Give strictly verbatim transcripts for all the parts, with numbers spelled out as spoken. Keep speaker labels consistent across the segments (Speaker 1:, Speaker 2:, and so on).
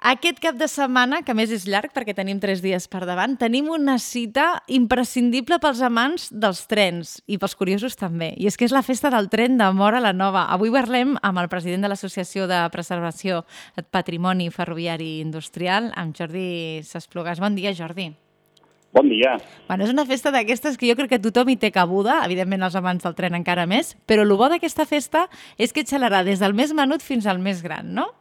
Speaker 1: Aquest cap de setmana, que a més és llarg perquè tenim tres dies per davant, tenim una cita imprescindible pels amants dels trens i pels curiosos també. I és que és la festa del tren de Móra la Nova. Avui parlem amb el president de l'Associació de Preservació Patrimoni Ferroviari Industrial, amb Jordi S'Esplugas. Bon dia, Jordi.
Speaker 2: Bon dia.
Speaker 1: Bueno, és una festa d'aquestes que jo crec que tothom hi té cabuda, evidentment els amants del tren encara més, però el bo d'aquesta festa és que xalarà des del més menut fins al més gran, no?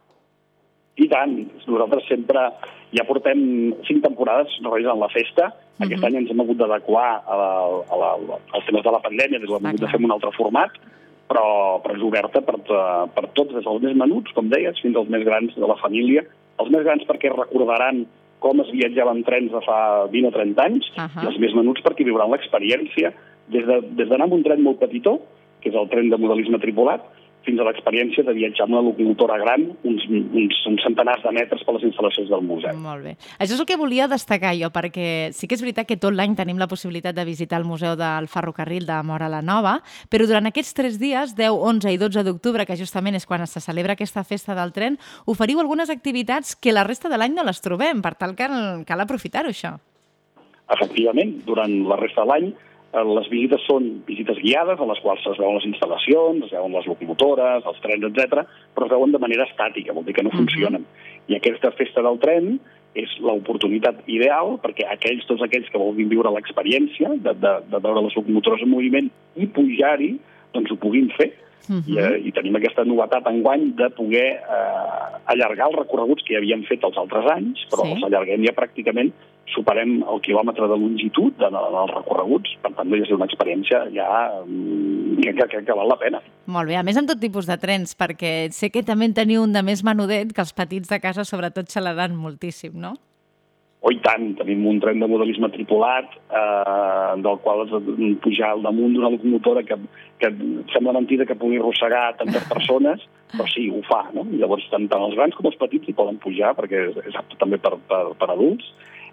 Speaker 2: I tant. Nosaltres sempre ja portem cinc temporades realitzant la festa. Aquest uh -huh. any ens hem hagut d'adequar a la, a la, als temes de la pandèmia, des hem hagut de fer un altre format, però, però és oberta per, per tots, des dels més menuts, com deies, fins als més grans de la família. Els més grans perquè recordaran com es viatjava en trens de fa vint o trenta anys, uh -huh. i els més menuts perquè viuran l'experiència des de, des d'anar amb un tren molt petitó, que és el tren de modelisme tripulat, fins a l'experiència de viatjar amb una locomotora gran, uns, uns, uns centenars de metres per les instal·lacions del museu.
Speaker 1: Molt bé. Això és el que volia destacar jo, perquè sí que és veritat que tot l'any tenim la possibilitat de visitar el Museu del Ferrocarril de Móra la Nova, però durant aquests tres dies, deu, onze i dotze d'octubre, que justament és quan se celebra aquesta festa del tren, oferiu algunes activitats que la resta de l'any no les trobem, per tal que cal aprofitar-ho, això.
Speaker 2: Efectivament, durant la resta de l'any, les visites són visites guiades, a les quals es veuen les instal·lacions, es veuen les locomotores, els trens, etcètera, però es veuen de manera estàtica, vol dir que no funcionen. I aquesta festa del tren és l'oportunitat ideal perquè aquells, tots aquells que vulguin viure l'experiència de, de, de veure les locomotores en moviment i pujar-hi, doncs ho puguin fer. Uh-huh. I, eh, I tenim aquesta novetat enguany de poder eh, allargar els recorreguts que ja havíem fet els altres anys, però sí. els allarguem ja pràcticament, superem el quilòmetre de longitud de, de, dels recorreguts, per tant, és una experiència ja que, que, que val la pena.
Speaker 1: Molt bé, a més amb tot tipus de trens, perquè sé que també en teniu un de més menudet, que els petits de casa sobretot xalaran moltíssim, no?
Speaker 2: Oh, i tant, tenim un tren de modelisme tripulat, eh, del qual has de pujar al damunt d'una locomotora que, que sembla mentida que pugui arrossegar tantes persones, però sí, ho fa, no? I llavors tant, tant els grans com els petits hi poden pujar, perquè és, és apte també per, per, per adults,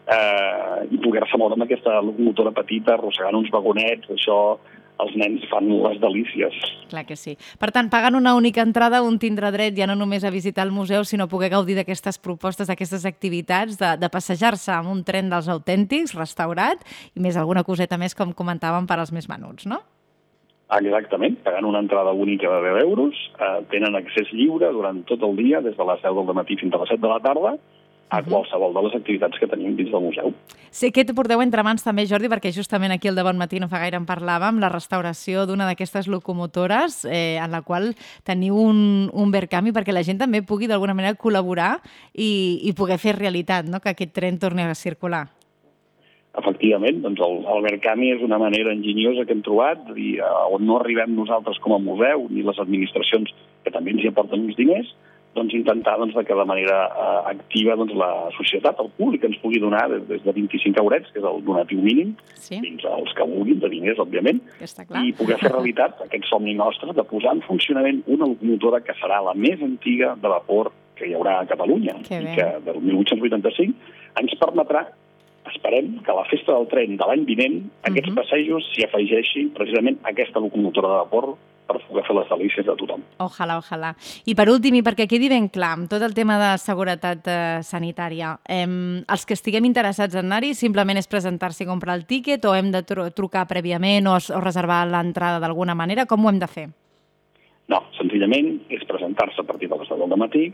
Speaker 2: eh, i poder-se moure amb aquesta locomotora petita, arrossegant uns vagonets, això els nens fan les delícies.
Speaker 1: Clar que sí. Per tant, pagant una única entrada, un tindrà dret ja no només a visitar el museu, sinó a poder gaudir d'aquestes propostes, d'aquestes activitats, de, de passejar-se amb un tren dels autèntics, restaurat, i més alguna coseta més, com comentàvem, per als més menuts, no?
Speaker 2: Exactament, pagant una entrada única de deu euros, eh, tenen accés lliure durant tot el dia, des de les deu del matí fins a les set de la tarda, a qualsevol de les activitats que tenim dins del museu.
Speaker 1: Sé que porteu entre mans també, Jordi, perquè justament aquí al De Bon Matí no fa gaire en parlàvem, la restauració d'una d'aquestes locomotores eh, en la qual teniu un, un Verkami perquè la gent també pugui d'alguna manera col·laborar i, i poder fer realitat, no?, que aquest tren torni a circular.
Speaker 2: Efectivament, doncs el, el Verkami és una manera enginyosa que hem trobat, i, uh, on no arribem nosaltres com a museu, ni les administracions que també ens hi aporten uns diners, doncs intentar doncs, que de manera uh, activa doncs, la societat, el públic, ens pugui donar des, des de vint-i-cinc eurets, que és el donatiu mínim, sí. fins als que vulguin, de diners, òbviament, i poder fer realitat aquest somni nostre de posar en funcionament una locomotora que serà la més antiga de vapor que hi haurà a Catalunya, que i que del mil vuit-cents vuitanta-cinc ens permetrà, esperem, que a la festa del tren de l'any vinent, aquests uh-huh. passejos s'hi afegeixi precisament aquesta locomotora de vapor per poder fer les delícies de tothom.
Speaker 1: Ojalà, ojalà. I per últim, i perquè quedi ben clar, amb tot el tema de seguretat eh, sanitària, eh, els que estiguem interessats en anar-hi simplement és presentar-s'hi i comprar el tíquet o hem de tru- trucar prèviament o, o reservar l'entrada d'alguna manera? Com ho hem de fer?
Speaker 2: No, senzillament és presentar-se a partir de les deu del matí.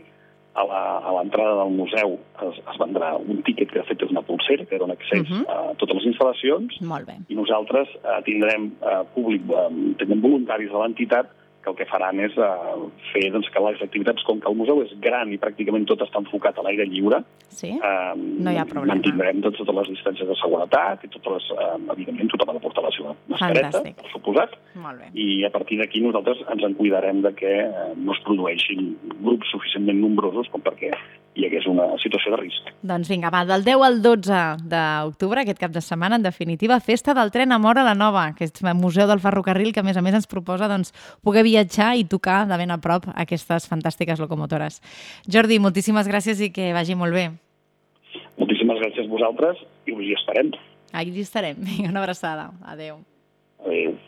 Speaker 2: A l'entrada del museu es, es vendrà un tíquet que de fet és una pulsera que dona accés uh-huh. a totes les instal·lacions.
Speaker 1: Molt bé.
Speaker 2: I nosaltres eh, tindrem eh, públic, eh, tindrem voluntaris de l'entitat que el que faran és eh, fer doncs, que les activitats, com que el museu és gran i pràcticament tot està enfocat a l'aire lliure,
Speaker 1: sí?
Speaker 2: eh,
Speaker 1: no hi ha problema.
Speaker 2: Mantindrem doncs, totes les distàncies de seguretat i totes les, eh, evidentment tothom ha de portar la seva mascareta,
Speaker 1: Fantàstic.
Speaker 2: per suposat,
Speaker 1: Molt bé.
Speaker 2: i a partir d'aquí nosaltres ens en cuidarem de que eh, no es produeixin grups suficientment nombrosos com perquè hi hagués una situació de risc.
Speaker 1: Doncs vinga, va, del deu al dotze d'octubre, aquest cap de setmana, en definitiva, festa del tren a Móra la Nova, que és el Museu del Ferrocarril, que a més a més ens proposa doncs, poder viatjar i tocar de ben a prop aquestes fantàstiques locomotores. Jordi, moltíssimes gràcies i que vagi molt bé.
Speaker 2: Moltíssimes gràcies a vosaltres i us hi esperem.
Speaker 1: Aquí estarem. Una abraçada. Adéu.
Speaker 2: Adéu.